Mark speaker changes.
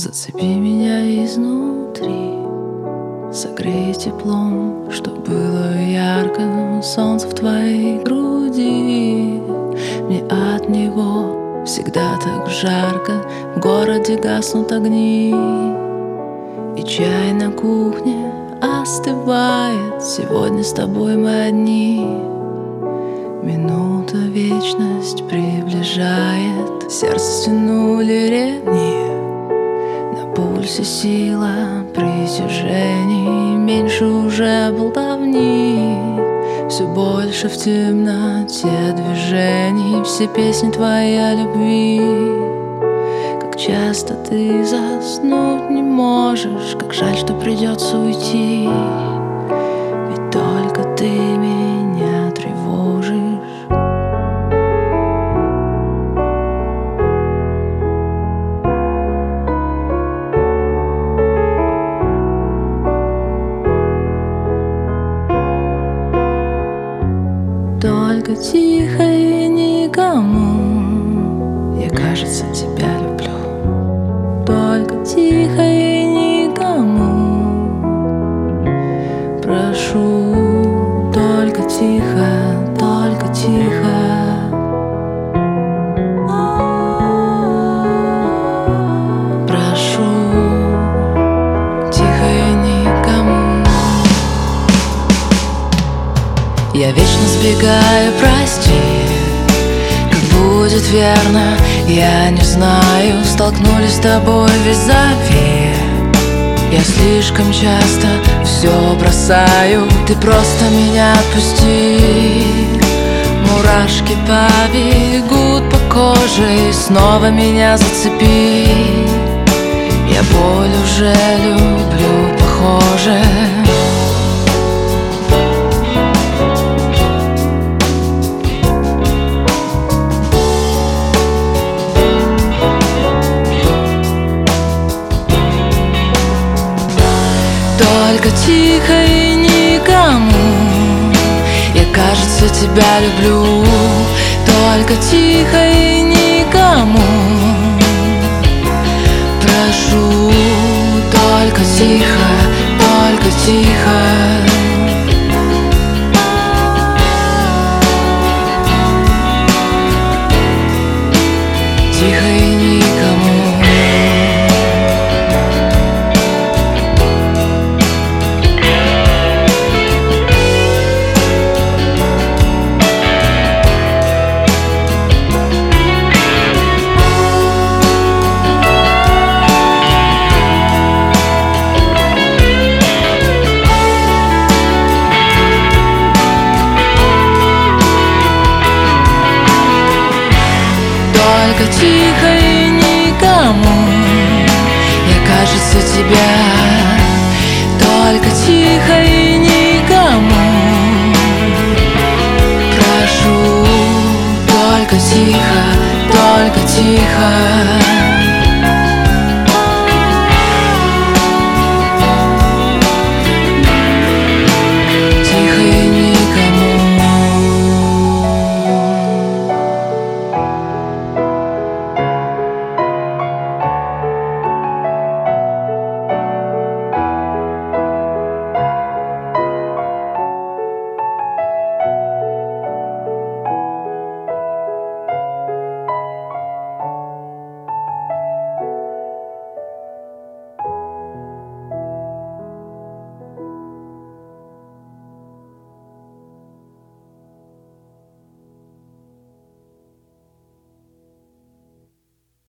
Speaker 1: Зацепи меня изнутри, согрей теплом, чтоб было ярко солнце в твоей груди. Мне от него всегда так жарко, в городе гаснут огни, и чай на кухне остывает. Сегодня с тобой мы одни. Минута вечность приближает, сердце стянули ремни, на пульсе сила притяжений, меньше уже болтовни, все больше в темноте движений, все песни твои о любви. Как часто ты заснуть не можешь, как жаль, что придется уйти, ведь только ты меня тревожишь. Только тихо и никому я, кажется, тебя люблю. Только тихо и никому прошу. Только тихо, только тихо. Прошу, тихо и никому. Я вечно сбегаю, прости, как будет верно, я не знаю. Столкнулись с тобой визави, я слишком часто все бросаю. Ты просто меня отпусти. Мурашки побегут по коже, и снова меня зацепи. Я боль уже люблю, похоже. Только тихо и никому я, кажется, тебя люблю. Только тихо и никому прошу. Только тихо, только тихо. Тихо и никому. Только тихо и никому я, кажется, тебя. Только тихо и никому прошу. Только тихо, только тихо.